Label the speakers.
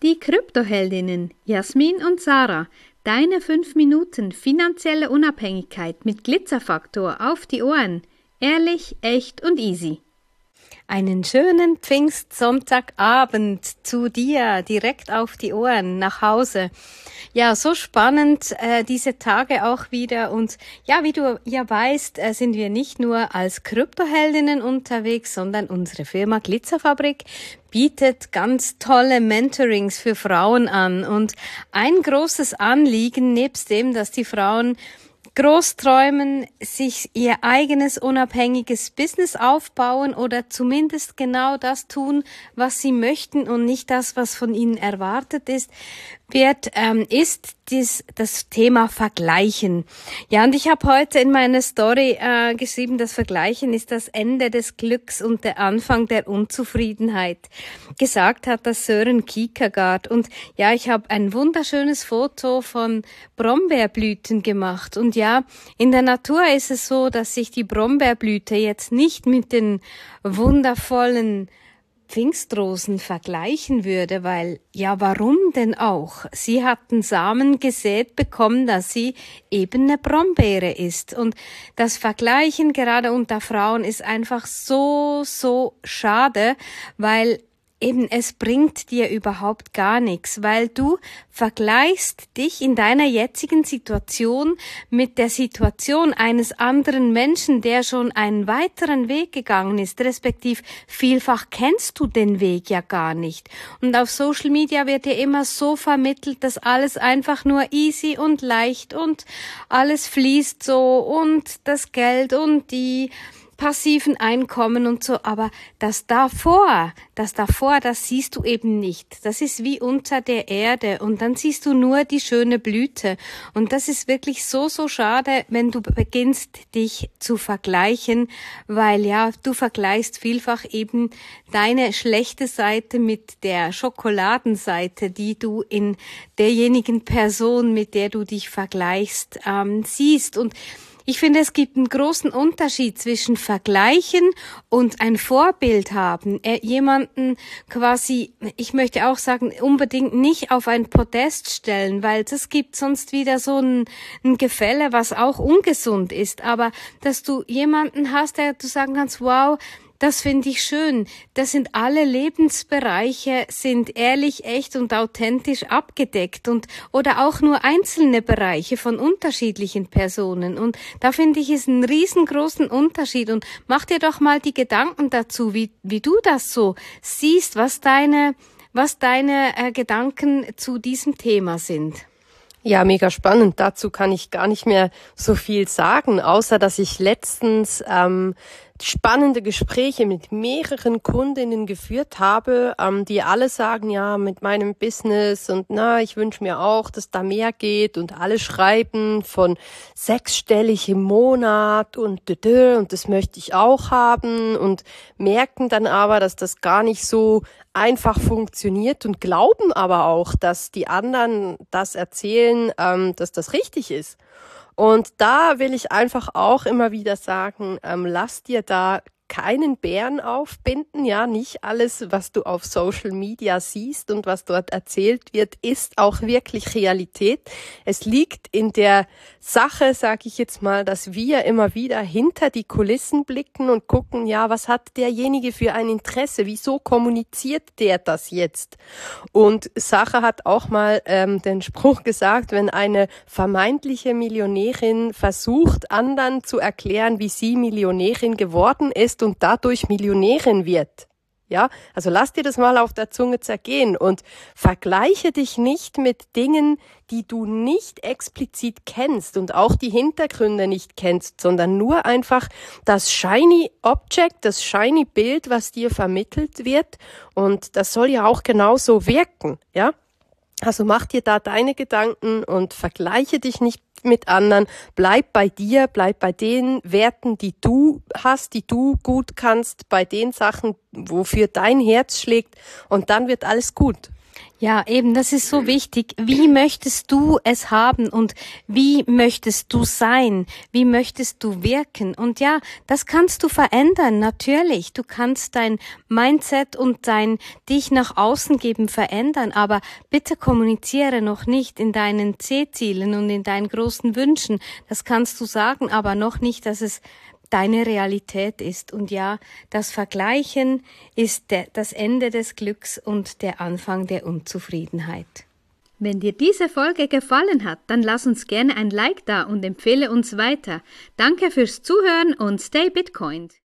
Speaker 1: die Kryptoheldinnen Jasmin und Sarah. Deine 5 Minuten finanzielle Unabhängigkeit mit Glitzerfaktor auf die Ohren. Ehrlich, echt und easy.
Speaker 2: Einen schönen Pfingstsonntagabend zu dir, direkt auf die Ohren, nach Hause. Ja, so spannend diese Tage auch wieder. Und ja, wie du ja weißt, sind wir nicht nur als Kryptoheldinnen unterwegs, sondern unsere Firma Glitzerfabrik bietet ganz tolle Mentorings für Frauen an. Und ein großes Anliegen, nebst dem, dass die Frauen groß träumen, sich ihr eigenes unabhängiges Business aufbauen oder zumindest genau das tun, was sie möchten und nicht das, was von ihnen erwartet ist, ist das Thema Vergleichen. Ja, und ich habe heute in meiner Story geschrieben, das Vergleichen ist das Ende des Glücks und der Anfang der Unzufriedenheit. Gesagt hat das Søren Kierkegaard. Und ja, ich habe ein wunderschönes Foto von Brombeerblüten gemacht. Und ja, in der Natur ist es so, dass sich die Brombeerblüte jetzt nicht mit den wundervollen Pfingstrosen vergleichen würde, weil, ja, warum denn auch? Sie hatten Samen gesät bekommen, dass sie eben eine Brombeere ist. Und das Vergleichen gerade unter Frauen ist einfach so schade, weil eben es bringt dir überhaupt gar nichts, weil du vergleichst dich in deiner jetzigen Situation mit der Situation eines anderen Menschen, der schon einen weiteren Weg gegangen ist, respektiv vielfach kennst du den Weg ja gar nicht. Und auf Social Media wird dir immer so vermittelt, dass alles einfach nur easy und leicht und alles fließt so und das Geld und die passiven Einkommen und so, aber das davor, das siehst du eben nicht. Das ist wie unter der Erde und dann siehst du nur die schöne Blüte und das ist wirklich so schade, wenn du beginnst, dich zu vergleichen, weil ja, du vergleichst vielfach eben deine schlechte Seite mit der Schokoladenseite, die du in derjenigen Person, mit der du dich vergleichst, siehst. Und ich finde, es gibt einen großen Unterschied zwischen Vergleichen und ein Vorbild haben. Jemanden quasi, ich möchte auch sagen, unbedingt nicht auf ein Podest stellen, weil das gibt sonst wieder so ein Gefälle, was auch ungesund ist. Aber dass du jemanden hast, der du sagen kannst, wow, das finde ich schön. Das sind alle Lebensbereiche, sind ehrlich, echt und authentisch abgedeckt und oder auch nur einzelne Bereiche von unterschiedlichen Personen. Und da finde ich, ist ein riesengroßen Unterschied. Und mach dir doch mal die Gedanken dazu, wie du das so siehst, was deine Gedanken zu diesem Thema sind.
Speaker 3: Ja, mega spannend. Dazu kann ich gar nicht mehr so viel sagen, außer dass ich letztens spannende Gespräche mit mehreren Kundinnen geführt habe, die alle sagen, ja, mit meinem Business und ich wünsche mir auch, dass da mehr geht und alle schreiben von 6-stellig im Monat und das möchte ich auch haben und merken dann aber, dass das gar nicht so einfach funktioniert und glauben aber auch, dass die anderen das erzählen, dass das richtig ist. Und da will ich einfach auch immer wieder sagen, lass dir da keinen Bären aufbinden, ja, nicht alles, was du auf Social Media siehst und was dort erzählt wird, ist auch wirklich Realität. Es liegt in der Sache, sage ich jetzt mal, dass wir immer wieder hinter die Kulissen blicken und gucken, ja, was hat derjenige für ein Interesse, wieso kommuniziert der das jetzt? Und Sache hat auch mal den Spruch gesagt, wenn eine vermeintliche Millionärin versucht, anderen zu erklären, wie sie Millionärin geworden ist, und dadurch Millionärin wird. Ja, also lass dir das mal auf der Zunge zergehen und vergleiche dich nicht mit Dingen, die du nicht explizit kennst und auch die Hintergründe nicht kennst, sondern nur einfach das shiny Object, das shiny Bild, was dir vermittelt wird, und das soll ja auch genauso wirken, ja? Also mach dir da deine Gedanken und vergleiche dich nicht mit anderen. Bleib bei dir, bleib bei den Werten, die du hast, die du gut kannst, bei den Sachen, wofür dein Herz schlägt, und dann wird alles gut.
Speaker 2: Ja, eben, das ist so wichtig. Wie möchtest du es haben und wie möchtest du sein? Wie möchtest du wirken? Und ja, das kannst du verändern, natürlich. Du kannst dein Mindset und dein dich nach außen geben verändern, aber bitte kommuniziere noch nicht in deinen C-Zielen und in deinen großen Wünschen. Das kannst du sagen, aber noch nicht, dass es deine Realität ist. Und ja, das Vergleichen ist das Ende des Glücks und der Anfang der Unzufriedenheit.
Speaker 1: Wenn dir diese Folge gefallen hat, dann lass uns gerne ein Like da und empfehle uns weiter. Danke fürs Zuhören und stay Bitcoined.